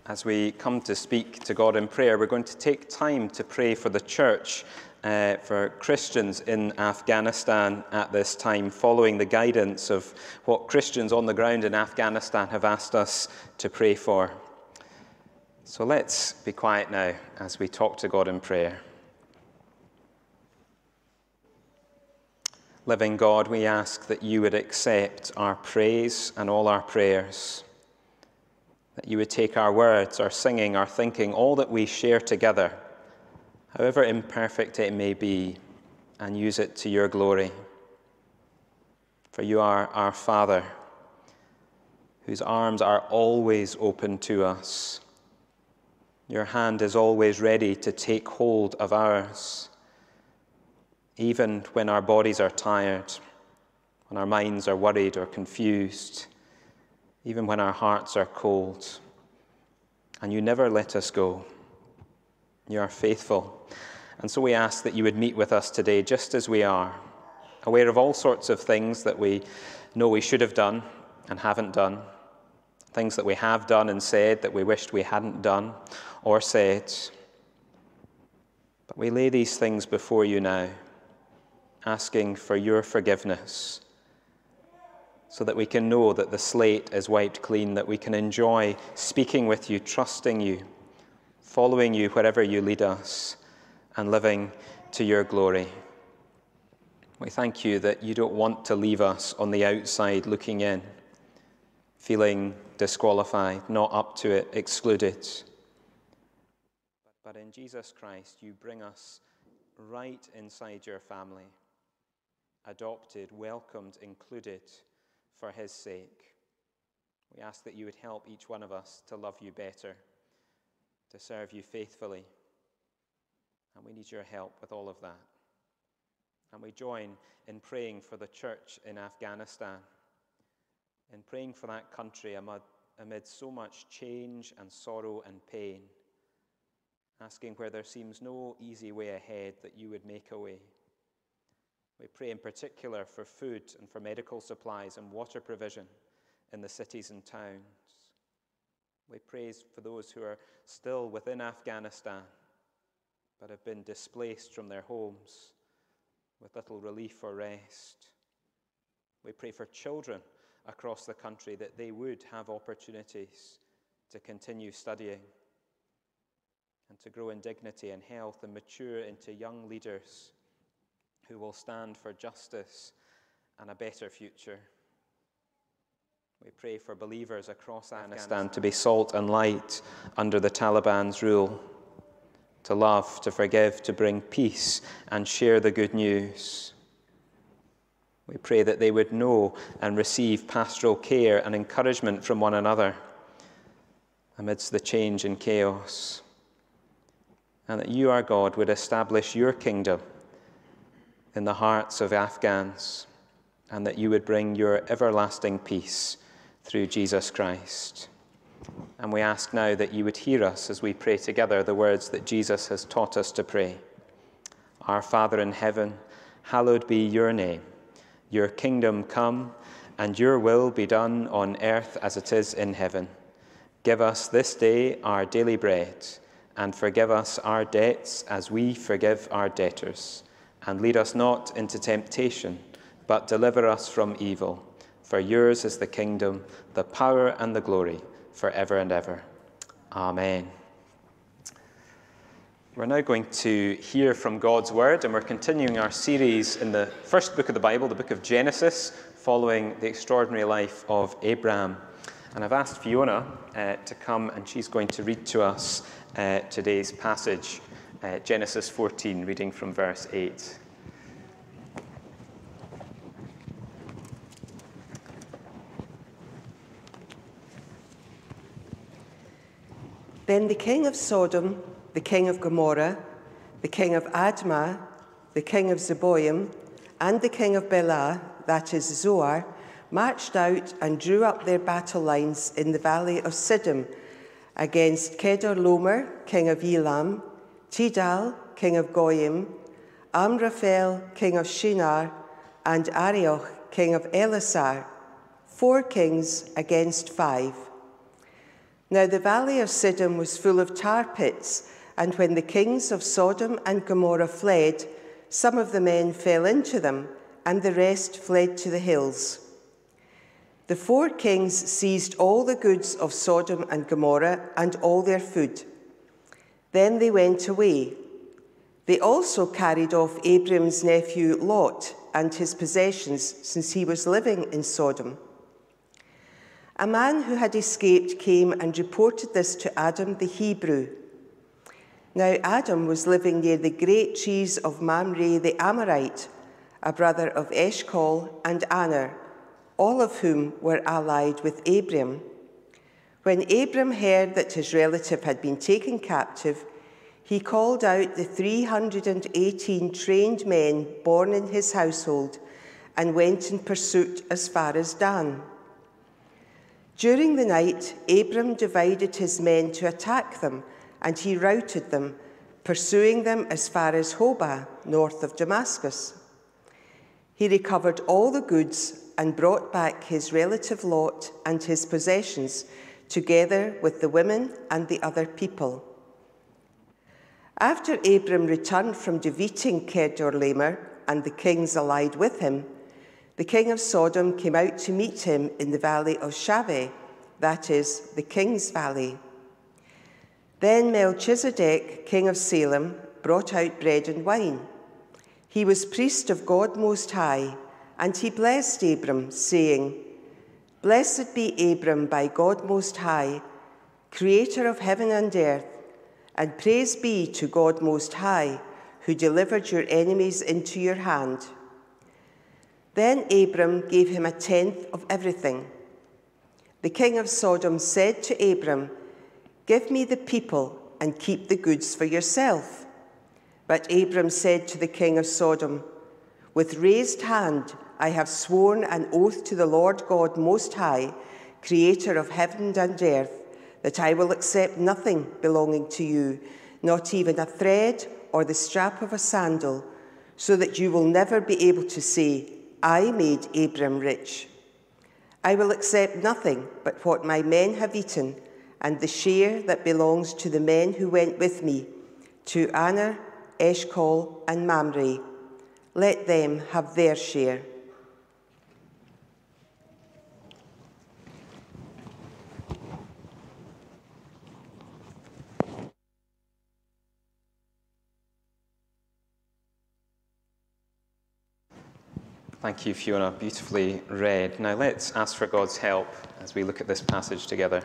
As we come to speak to God in prayer, we're going to take time to pray for the church, for Christians in Afghanistan at this time, following the guidance of what Christians on the ground in Afghanistan have asked us to pray for. So let's be quiet now as we talk to God in prayer. Living God, we ask that you would accept our praise and all our prayers, that you would take our words, our singing, our thinking, all that we share together, however imperfect it may be, and use it to your glory. For you are our Father, whose arms are always open to us. Your hand is always ready to take hold of ours, even when our bodies are tired, when our minds are worried or confused, even when our hearts are cold. And you never let us go. You are faithful. And so we ask that you would meet with us today just as we are, aware of all sorts of things that we know we should have done and haven't done, things that we have done and said that we wished we hadn't done or said. But we lay these things before you now, asking for your forgiveness, so that we can know that the slate is wiped clean, that we can enjoy speaking with you, trusting you, following you wherever you lead us, and living to your glory. We thank you that you don't want to leave us on the outside looking in, feeling disqualified, not up to it, excluded. But in Jesus Christ, you bring us right inside your family, adopted, welcomed, included, for his sake. We ask that you would help each one of us to love you better, to serve you faithfully. And we need your help with all of that. And we join in praying for the church in Afghanistan, in praying for that country amid so much change and sorrow and pain, asking where there seems no easy way ahead that you would make a way. We pray in particular for food and for medical supplies and water provision in the cities and towns. We pray for those who are still within Afghanistan but have been displaced from their homes with little relief or rest. We pray for children across the country that they would have opportunities to continue studying and to grow in dignity and health and mature into young leaders who will stand for justice and a better future. We pray for believers across Afghanistan to be salt and light under the Taliban's rule, to love, to forgive, to bring peace and share the good news. We pray that they would know and receive pastoral care and encouragement from one another amidst the change and chaos, and that you, our God, would establish your kingdom in the hearts of Afghans, and that you would bring your everlasting peace through Jesus Christ. And we ask now that you would hear us as we pray together the words that Jesus has taught us to pray. Our Father in heaven, hallowed be your name. Your kingdom come, and your will be done on earth as it is in heaven. Give us this day our daily bread, and forgive us our debts as we forgive our debtors. And lead us not into temptation, but deliver us from evil. For yours is the kingdom, the power, and the glory, forever and ever. Amen. We're now going to hear from God's word, and we're continuing our series in the first book of the Bible, the book of Genesis, following the extraordinary life of Abraham. And I've asked Fiona to come, and she's going to read to us today's passage. Genesis 14, reading from verse 8. Then the king of Sodom, the king of Gomorrah, the king of Admah, the king of Zeboim, and the king of Bela, that is Zoar, marched out and drew up their battle lines in the valley of Siddim against Kedorlaomer, king of Elam, Tidal, king of Goyim, Amraphel, king of Shinar, and Arioch, king of Elasar, 4 kings against 5. Now the valley of Siddim was full of tar pits, and when the kings of Sodom and Gomorrah fled, some of the men fell into them, and the rest fled to the hills. The 4 kings seized all the goods of Sodom and Gomorrah and all their food. Then they went away. They also carried off Abram's nephew Lot and his possessions, since he was living in Sodom. A man who had escaped came and reported this to Adam the Hebrew. Now Adam was living near the great trees of Mamre the Amorite, a brother of Eshcol and Aner, all of whom were allied with Abram. When Abram heard that his relative had been taken captive, he called out the 318 trained men born in his household and went in pursuit as far as Dan. During the night, Abram divided his men to attack them, and he routed them, pursuing them as far as Hobah, north of Damascus. He recovered all the goods and brought back his relative Lot and his possessions, together with the women and the other people. After Abram returned from defeating Kedorlaomer and the kings allied with him, the king of Sodom came out to meet him in the valley of Shaveh, that is, the king's valley. Then Melchizedek, king of Salem, brought out bread and wine. He was priest of God Most High, and he blessed Abram, saying, "Blessed be Abram by God Most High, creator of heaven and earth, and praise be to God Most High, who delivered your enemies into your hand." Then Abram gave him 1/10 of everything. The king of Sodom said to Abram, "Give me the people and keep the goods for yourself." But Abram said to the king of Sodom, "With raised hand I have sworn an oath to the Lord God Most High, creator of heaven and earth, that I will accept nothing belonging to you, not even a thread or the strap of a sandal, so that you will never be able to say, 'I made Abram rich.' I will accept nothing but what my men have eaten, and the share that belongs to the men who went with me, to Aner, Eshcol, and Mamre. Let them have their share." Thank you, Fiona. Beautifully read. Now let's ask for God's help as we look at this passage together.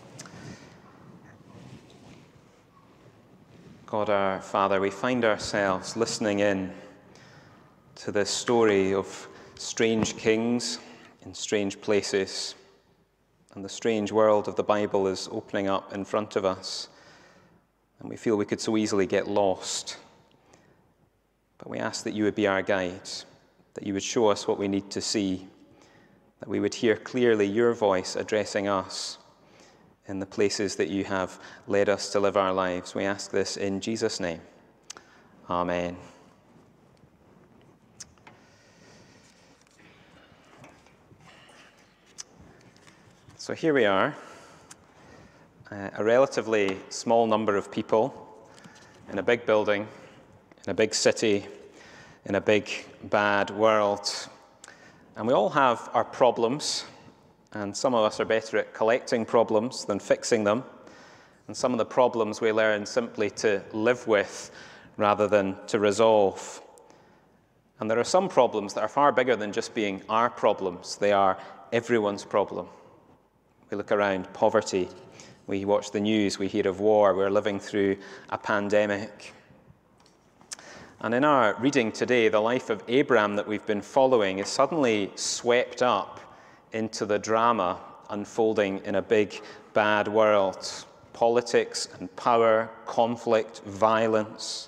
God our Father, we find ourselves listening in to this story of strange kings in strange places, and the strange world of the Bible is opening up in front of us, and we feel we could so easily get lost. But we ask that you would be our guide, that you would show us what we need to see, that we would hear clearly your voice addressing us in the places that you have led us to live our lives. We ask this in Jesus' name. Amen. So here we are, a relatively small number of people in a big building, in a big city, in a big, bad world. And we all have our problems, and some of us are better at collecting problems than fixing them. And some of the problems we learn simply to live with rather than to resolve. And there are some problems that are far bigger than just being our problems. They are everyone's problem. We look around, poverty. We watch the news, we hear of war. We're living through a pandemic. And in our reading today, the life of Abram that we've been following is suddenly swept up into the drama unfolding in a big, bad world. Politics and power, conflict, violence.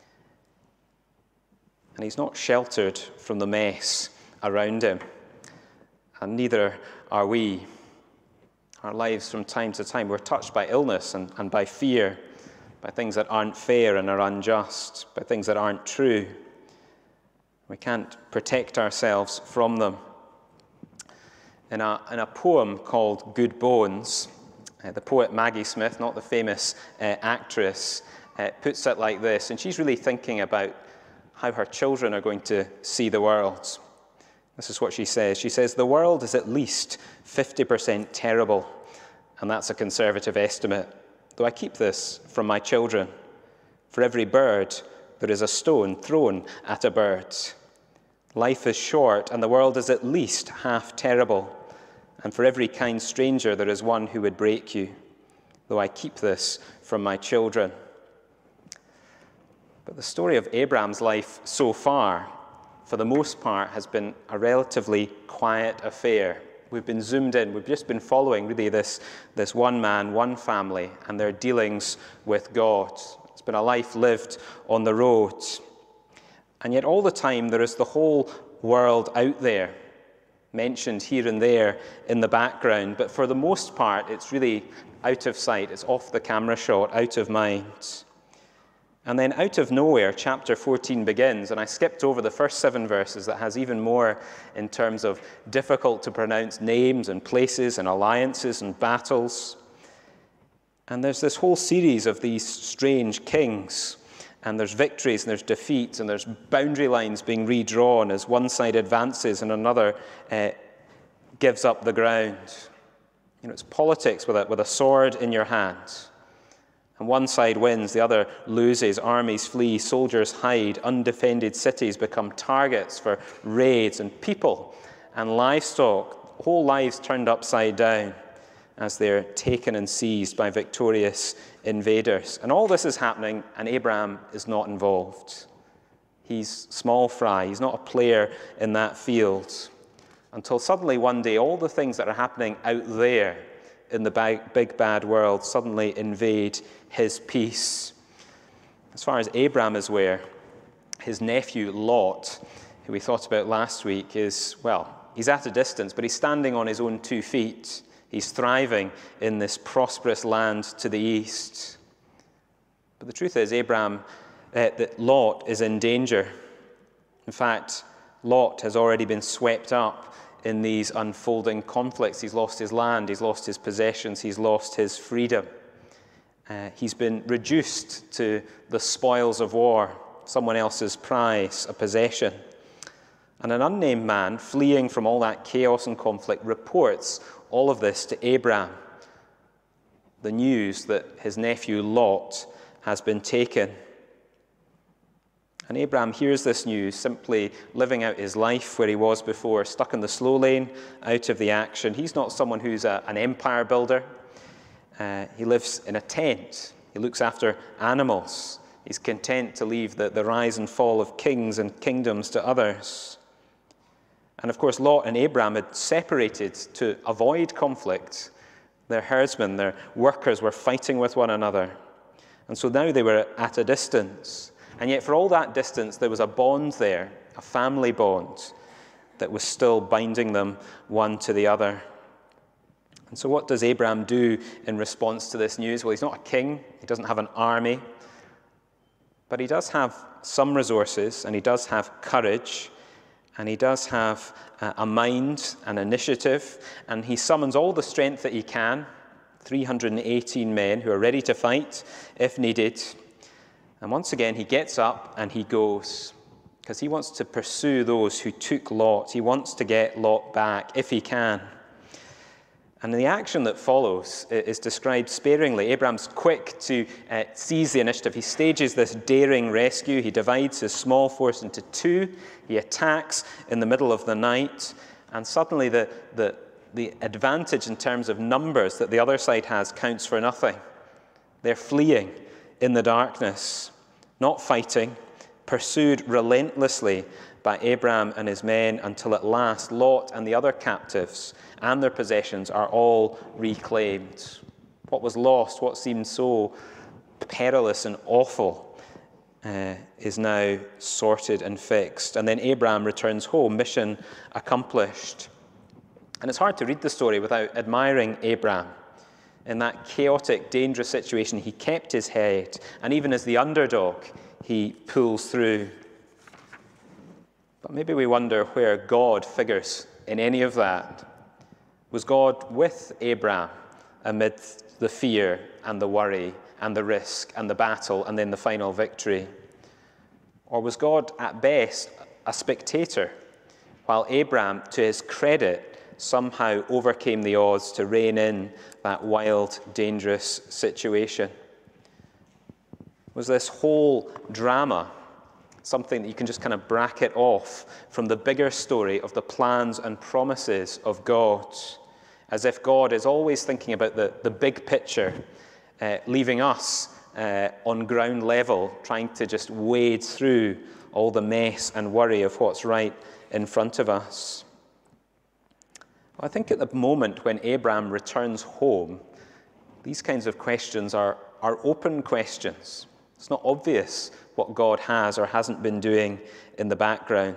And he's not sheltered from the mess around him. And neither are we. Our lives from time to time, we're touched by illness and by fear, by things that aren't fair and are unjust, by things that aren't true. We can't protect ourselves from them. In a poem called Good Bones, The poet Maggie Smith, not the famous actress, puts it like this, and she's really thinking about how her children are going to see the world. This is what she says. She says, "The world is at least 50% terrible, and that's a conservative estimate, though I keep this from my children. For every bird, there is a stone thrown at a bird. Life is short, and the world is at least half terrible. And for every kind stranger, there is one who would break you, though I keep this from my children." But the story of Abraham's life so far, for the most part, has been a relatively quiet affair. We've been zoomed in. We've just been following, really, this one man, one family, and their dealings with God. It's been a life lived on the road. And yet all the time, there is the whole world out there, mentioned here and there in the background. But for the most part, it's really out of sight. It's off the camera shot, out of mind. And then out of nowhere, chapter 14 begins, and I skipped over the first 7 verses that has even more in terms of difficult to pronounce names and places and alliances and battles. And there's this whole series of these strange kings, and there's victories and there's defeats, and there's boundary lines being redrawn as one side advances and another gives up the ground. You know, it's politics with a sword in your hand. And one side wins, the other loses, armies flee, soldiers hide, undefended cities become targets for raids, and people and livestock, whole lives turned upside down as they're taken and seized by victorious invaders. And all this is happening, and Abraham is not involved. He's small fry, he's not a player in that field. Until suddenly one day, all the things that are happening out there in the big bad world suddenly invade his peace. As far as Abraham is aware, his nephew Lot, who we thought about last week, is, well, he's at a distance, but he's standing on his own 2 feet. He's thriving in this prosperous land to the east. But the truth is, that Lot is in danger. In fact, Lot has already been swept up in these unfolding conflicts. He's lost his land, he's lost his possessions, he's lost his freedom. He's been reduced to the spoils of war, someone else's prize, a possession. And an unnamed man, fleeing from all that chaos and conflict, reports all of this to Abraham. The news that his nephew Lot has been taken. And Abraham hears this news, simply living out his life where he was before, stuck in the slow lane, out of the action. He's not someone who's an empire builder. He lives in a tent. He looks after animals. He's content to leave the rise and fall of kings and kingdoms to others. And of course, Lot and Abraham had separated to avoid conflict. Their herdsmen, their workers were fighting with one another. And so now they were at a distance. And yet for all that distance, there was a bond there, a family bond, that was still binding them one to the other. And so what does Abraham do in response to this news? Well, he's not a king. He doesn't have an army. But he does have some resources, and he does have courage, and he does have a mind, an initiative, and he summons all the strength that he can, 318 men who are ready to fight if needed. And once again, he gets up and he goes, because he wants to pursue those who took Lot. He wants to get Lot back if he can. And the action that follows is described sparingly. Abraham's quick to seize the initiative. He stages this daring rescue. He divides his small force into 2. He attacks in the middle of the night. And suddenly the advantage in terms of numbers that the other side has counts for nothing. They're fleeing in the darkness, not fighting, pursued relentlessly by Abraham and his men until at last Lot and the other captives and their possessions are all reclaimed. What was lost, what seemed so perilous and awful, is now sorted and fixed. And then Abraham returns home, mission accomplished. And it's hard to read the story without admiring Abraham. In that chaotic, dangerous situation, he kept his head, and even as the underdog, he pulls through. But maybe we wonder where God figures in any of that. Was God with Abraham amid the fear and the worry and the risk and the battle and then the final victory? Or was God at best a spectator, while Abraham, to his credit, somehow overcame the odds to rein in that wild, dangerous situation? Was this whole drama something that you can just kind of bracket off from the bigger story of the plans and promises of God, as if God is always thinking about the big picture, leaving us on ground level, trying to just wade through all the mess and worry of what's right in front of us? Well, I think at the moment when Abraham returns home, these kinds of questions are open questions. It's not obvious what God has or hasn't been doing in the background.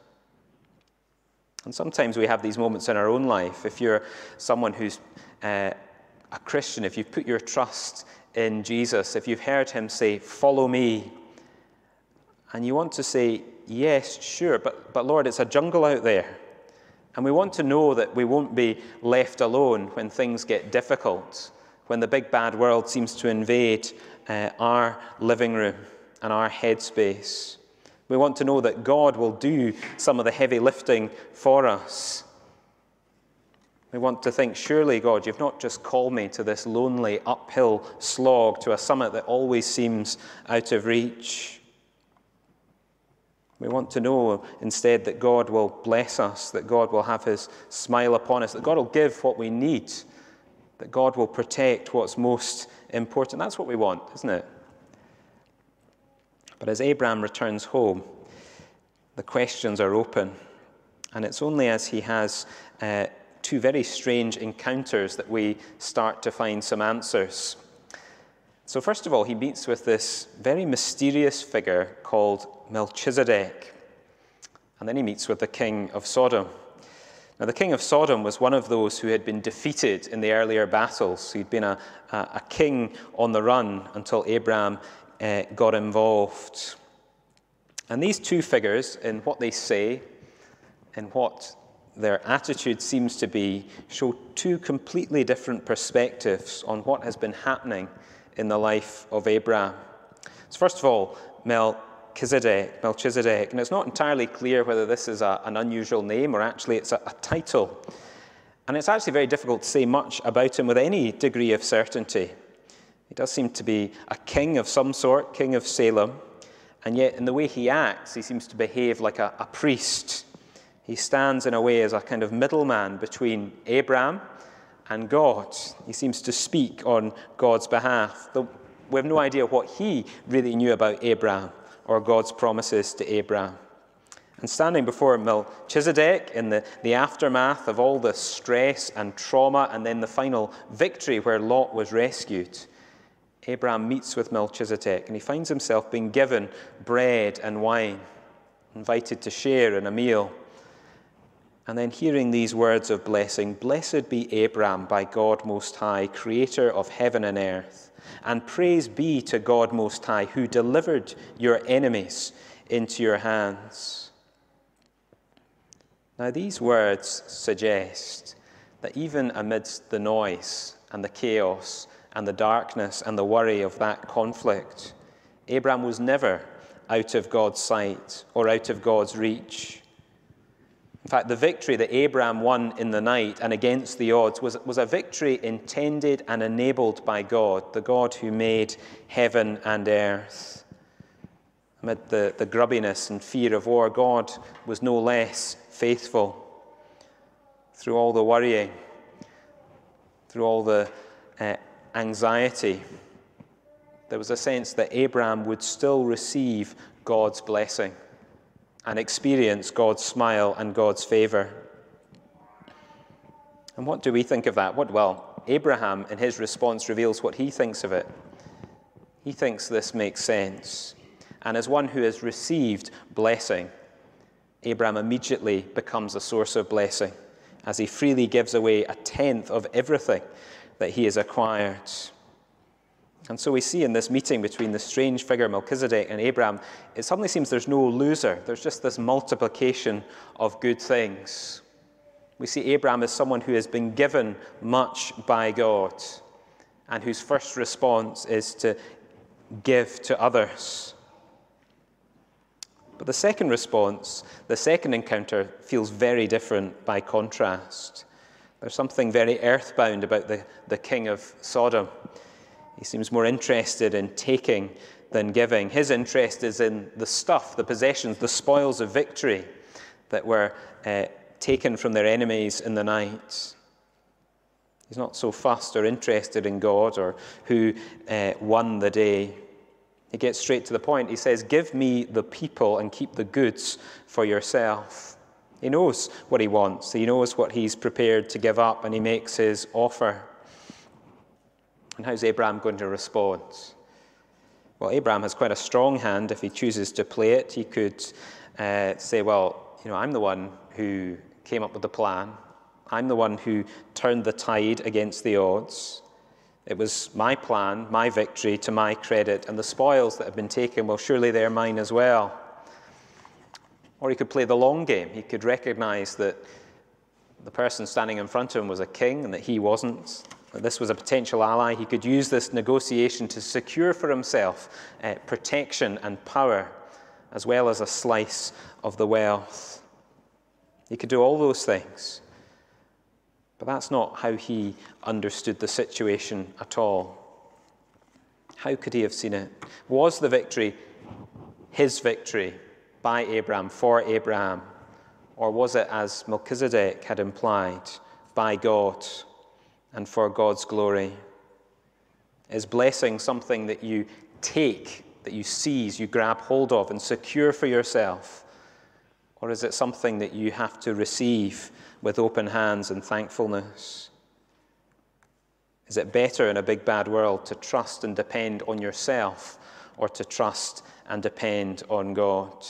And sometimes we have these moments in our own life. If you're someone who's a Christian, if you've put your trust in Jesus, if you've heard him say, "Follow me," and you want to say, "Yes, sure, but Lord, it's a jungle out there." And we want to know that we won't be left alone when things get difficult, when the big bad world seems to invade our living room and our headspace. We want to know that God will do some of the heavy lifting for us. We want to think, surely, God, you've not just called me to this lonely uphill slog, to a summit that always seems out of reach. We want to know instead that God will bless us, that God will have his smile upon us, that God will give what we need, that God will protect what's most important. That's what we want, isn't it? But as Abraham returns home, the questions are open. And it's only as he has two very strange encounters that we start to find some answers. So first of all, he meets with this very mysterious figure called Melchizedek. And then he meets with the king of Sodom. Now, the king of Sodom was one of those who had been defeated in the earlier battles. He'd been a king on the run until Abraham got involved. And these two figures, in what they say, in what their attitude seems to be, show two completely different perspectives on what has been happening in the life of Abraham. So first of all, Melchizedek, and it's not entirely clear whether this is an unusual name or actually it's a title. And it's actually very difficult to say much about him with any degree of certainty. He does seem to be a king of some sort, king of Salem, and yet in the way he acts, he seems to behave like a priest. He stands in a way as a kind of middleman between Abraham and God. He seems to speak on God's behalf. Though we have no idea what he really knew about Abraham or God's promises to Abraham. And standing before Melchizedek in the aftermath of all the stress and trauma and then the final victory where Lot was rescued, Abraham meets with Melchizedek and he finds himself being given bread and wine, invited to share in a meal. And then hearing these words of blessing, "Blessed be Abraham by God Most High, creator of heaven and earth. And praise be to God Most High, who delivered your enemies into your hands." Now, these words suggest that even amidst the noise and the chaos and the darkness and the worry of that conflict, Abraham was never out of God's sight or out of God's reach. In fact, the victory that Abraham won in the night and against the odds was a victory intended and enabled by God, the God who made heaven and earth. Amid the grubbiness and fear of war, God was no less faithful. Through all the worrying, through all the anxiety, there was a sense that Abraham would still receive God's blessing and experience God's smile and God's favor. And what do we think of that? Well, Abraham, in his response, reveals what he thinks of it. He thinks this makes sense. And as one who has received blessing, Abraham immediately becomes a source of blessing as he freely gives away 1/10 of everything that he has acquired. And so we see in this meeting between the strange figure Melchizedek and Abraham, it suddenly seems there's no loser. There's just this multiplication of good things. We see Abraham as someone who has been given much by God. and whose first response is to give to others. But the second response, the second encounter, feels very different by contrast. There's something very earthbound about the king of Sodom. He seems more interested in taking than giving. His interest is in the stuff, the possessions, the spoils of victory that were taken from their enemies in the night. He's not so fussed or interested in God or who won the day. He gets straight to the point. He says, "Give me the people and keep the goods for yourself." He knows what he wants. He knows what he's prepared to give up, and he makes his offer. And how's Abraham going to respond? Well, Abraham has quite a strong hand if he chooses to play it. He could say, well, I'm the one who came up with the plan. I'm the one who turned the tide against the odds. It was my plan, my victory, to my credit, and the spoils that have been taken, well, surely they're mine as well. Or he could play the long game. He could recognize that the person standing in front of him was a king and that he wasn't, that this was a potential ally. He could use this negotiation to secure for himself protection and power, as well as a slice of the wealth. He could do all those things. But that's not how he understood the situation at all. How could he have seen it? Was the victory his victory by Abraham, for Abraham? Or was it, as Melchizedek had implied, by God and for God's glory? Is blessing something that you take, that you seize, you grab hold of and secure for yourself? Or is it something that you have to receive with open hands and thankfulness? Is it better in a big bad world to trust and depend on yourself, or to trust and depend on God?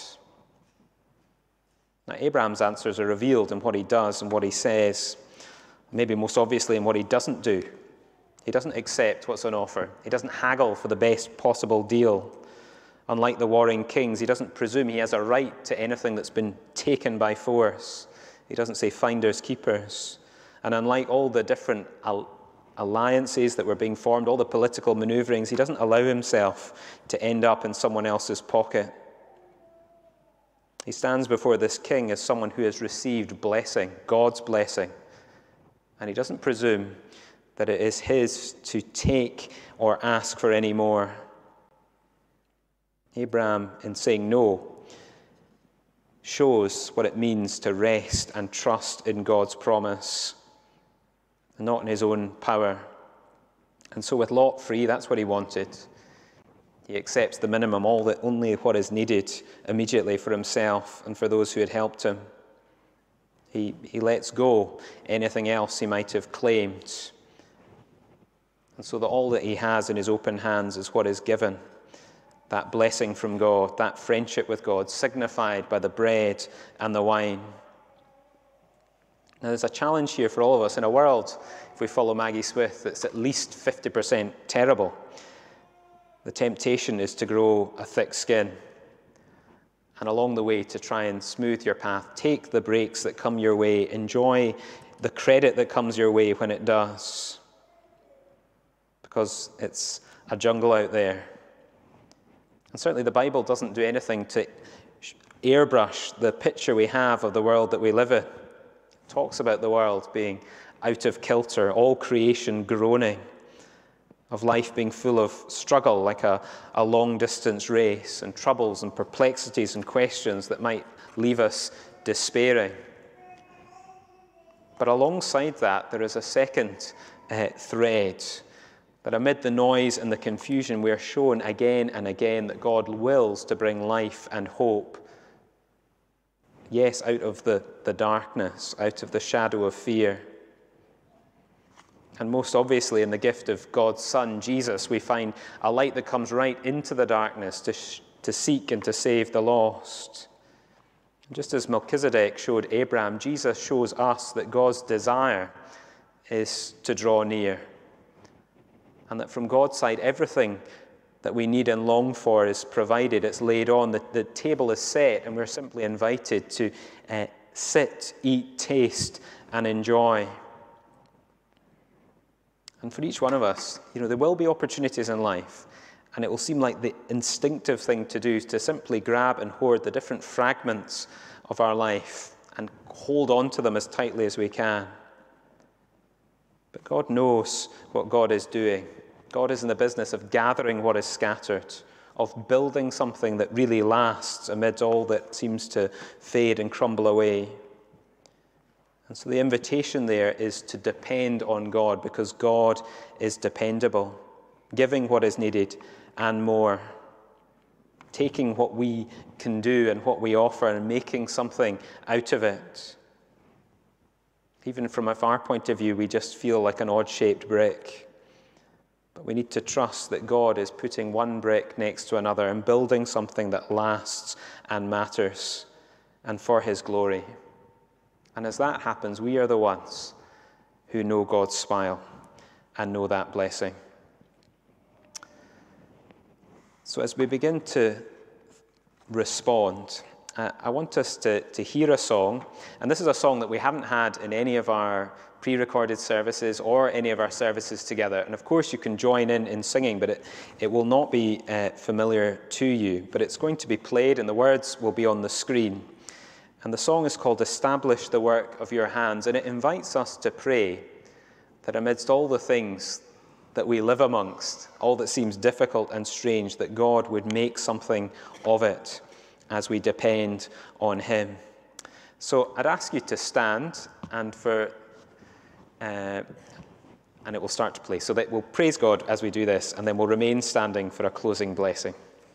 Now, Abraham's answers are revealed in what he does and what he says, maybe most obviously in what he doesn't do. He doesn't accept what's on offer. He doesn't haggle for the best possible deal. Unlike the warring kings, he doesn't presume he has a right to anything that's been taken by force. He doesn't say finders, keepers. And unlike all the different alliances that were being formed, all the political maneuverings, he doesn't allow himself to end up in someone else's pocket. He stands before this king as someone who has received blessing, God's blessing. And he doesn't presume that it is his to take or ask for any more. Abraham, in saying no, shows what it means to rest and trust in God's promise, and not in his own power. And so with Lot free, that's what he wanted. He accepts the minimum, only what is needed immediately for himself and for those who had helped him. He lets go anything else he might have claimed. And so that all that he has in his open hands is what is given. That blessing from God, that friendship with God, signified by the bread and the wine. Now, there's a challenge here for all of us in a world, if we follow Maggie Smith, that's at least 50% terrible. The temptation is to grow a thick skin, and along the way to try and smooth your path. Take the breaks that come your way. Enjoy the credit that comes your way when it does, because it's a jungle out there. And certainly the Bible doesn't do anything to airbrush the picture we have of the world that we live in. It talks about the world being out of kilter, all creation groaning, of life being full of struggle like a long-distance race, and troubles and perplexities and questions that might leave us despairing. But alongside that, there is a second thread, that amid the noise and the confusion, we are shown again and again that God wills to bring life and hope. Yes, out of the darkness, out of the shadow of fear. And most obviously in the gift of God's Son, Jesus, we find a light that comes right into the darkness to seek and to save the lost. Just as Melchizedek showed Abraham, Jesus shows us that God's desire is to draw near. And that from God's side, everything that we need and long for is provided, it's laid on, the table is set, and we're simply invited to sit, eat, taste, and enjoy. And for each one of us, there will be opportunities in life, and it will seem like the instinctive thing to do is to simply grab and hoard the different fragments of our life and hold on to them as tightly as we can. But God knows what God is doing. God is in the business of gathering what is scattered, of building something that really lasts amid all that seems to fade and crumble away. And so the invitation there is to depend on God, because God is dependable, giving what is needed and more, taking what we can do and what we offer and making something out of it. Even from our point of view, we just feel like an odd-shaped brick. But we need to trust that God is putting one brick next to another and building something that lasts and matters, and for his glory. And as that happens, we are the ones who know God's smile and know that blessing. So as we begin to respond, I want us to hear a song. And this is a song that we haven't had in any of our pre-recorded services or any of our services together. And of course, you can join in singing, but it will not be familiar to you. But it's going to be played, and the words will be on the screen. And the song is called "Establish the Work of Your Hands," and it invites us to pray that amidst all the things that we live amongst, all that seems difficult and strange, that God would make something of it as we depend on him. So I'd ask you to stand, and it will start to play. So that we'll praise God as we do this, and then we'll remain standing for a closing blessing.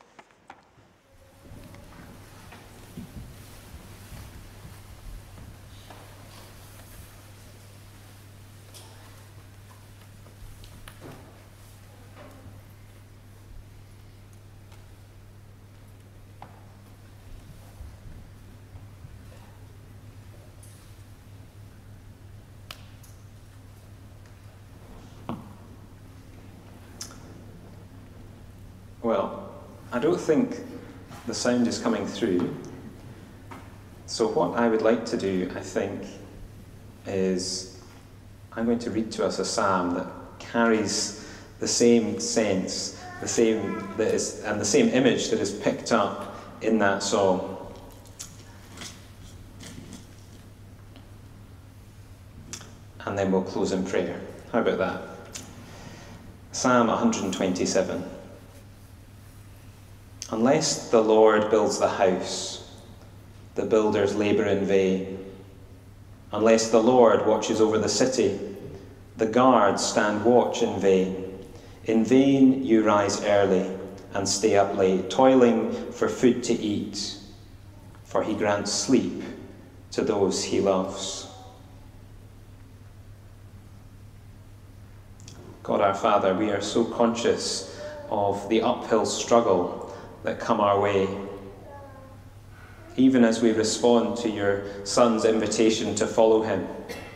Well, I don't think the sound is coming through. So what I would like to do, I think, is I'm going to read to us a psalm that carries the same sense, the same image that is picked up in that song. And then we'll close in prayer. How about that? Psalm 127. Unless the Lord builds the house, the builders labor in vain. Unless the Lord watches over the city, the guards stand watch in vain. In vain you rise early and stay up late, toiling for food to eat, for he grants sleep to those he loves. God our Father, we are so conscious of the uphill struggle that come our way, even as we respond to your Son's invitation to follow him.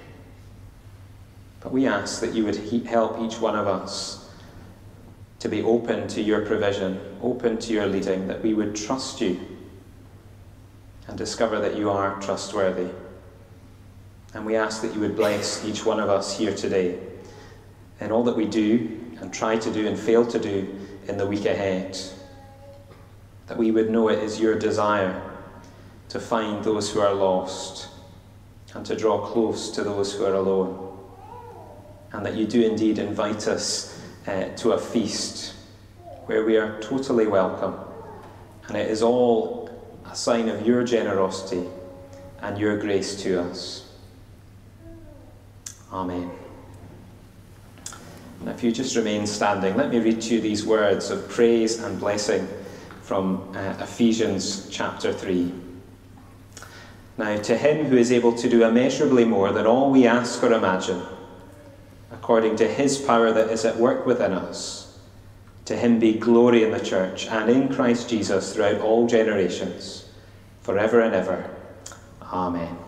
But we ask that you would help each one of us to be open to your provision, open to your leading, that we would trust you and discover that you are trustworthy. And we ask that you would bless each one of us here today in all that we do and try to do and fail to do in the week ahead. That we would know it is your desire to find those who are lost and to draw close to those who are alone. And that you do indeed invite us to a feast where we are totally welcome. And it is all a sign of your generosity and your grace to us. Amen. And if you just remain standing, let me read to you these words of praise and blessing from Ephesians chapter 3. Now, to him who is able to do immeasurably more than all we ask or imagine, according to his power that is at work within us, to him be glory in the church and in Christ Jesus throughout all generations, forever and ever. Amen.